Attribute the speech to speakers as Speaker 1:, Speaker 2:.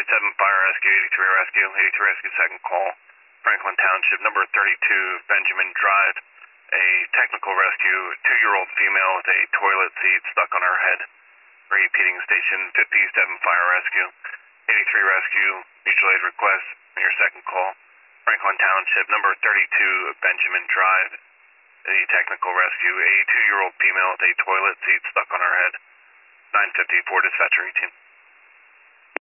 Speaker 1: Fire Rescue, 83 Rescue, 83 Rescue second call. Franklin Township, number 32, Benjamin Drive. A technical rescue, 2-year-old female with a toilet seat stuck on her head. Repeating station 57 Fire Rescue. 83 Rescue, mutual aid request, your second call. Franklin Township, number 32, Benjamin Drive. A technical rescue, a 2-year-old female with a toilet seat stuck on her head. 954 dispatcher 18.